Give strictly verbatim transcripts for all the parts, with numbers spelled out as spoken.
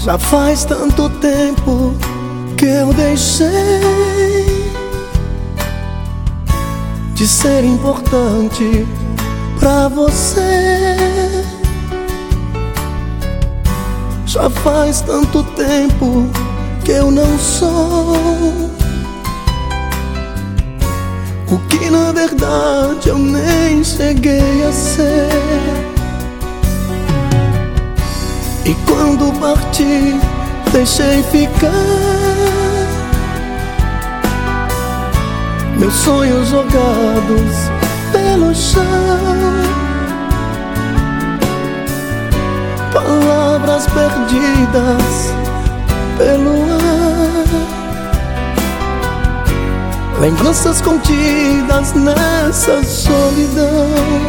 Já faz tanto tempo que eu deixei de ser importante pra você. Já faz tanto tempo que eu não sou o que na verdade eu nem cheguei a ser. E quando parti, deixei ficar meus sonhos jogados pelo chão, palavras perdidas pelo ar, lembranças contidas nessa solidão.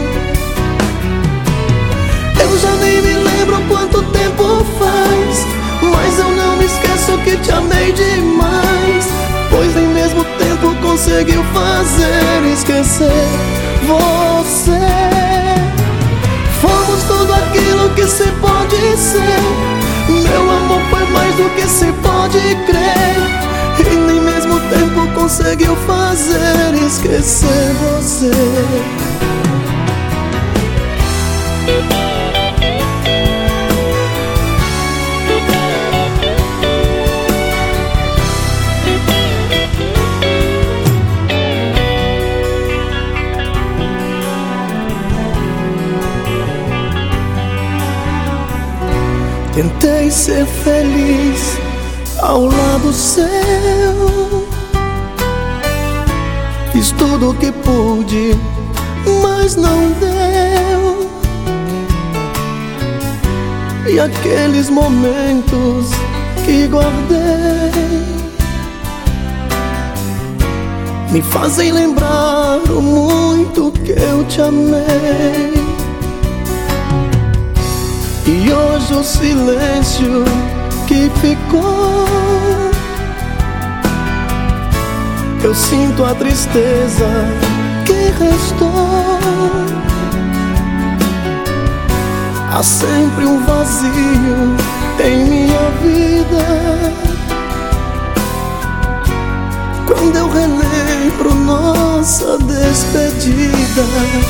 Eu já nem me lembro quanto tempo faz, mas eu não me esqueço que te amei demais, pois nem mesmo o tempo conseguiu fazer esquecer você. Fomos tudo aquilo que se pode ser, meu amor foi mais do que se pode crer, e nem mesmo o tempo conseguiu fazer esquecer você. Tentei ser feliz ao lado seu, fiz tudo o que pude, mas não deu. E aqueles momentos que guardei me fazem lembrar o muito que eu te amei. E hoje o silêncio que ficou, eu sinto a tristeza que restou. Há sempre um vazio em minha vida quando eu relembro nossa despedida.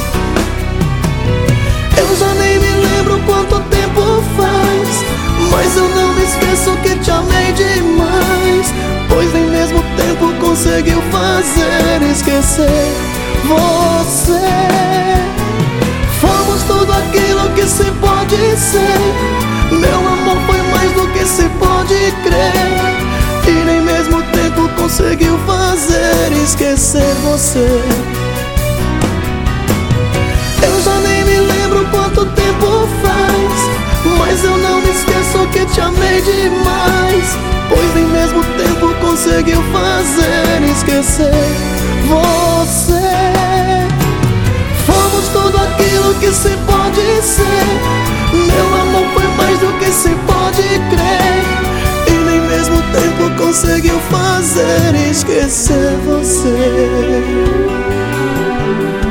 Eu já nem me lembro quanto tempo faz, mas eu não me esqueço que te amei demais, pois nem mesmo o tempo conseguiu fazer esquecer você. Fomos tudo aquilo que se pode ser, meu amor foi mais do que se pode crer, e nem mesmo o tempo conseguiu fazer esquecer você. Eu já nem me lembro quanto tempo faz, mas eu não me esqueço que te amei demais, pois nem mesmo o tempo conseguiu fazer esquecer você. Fomos tudo aquilo que se pode ser, meu amor foi mais do que se pode crer, e nem mesmo o tempo conseguiu fazer esquecer você.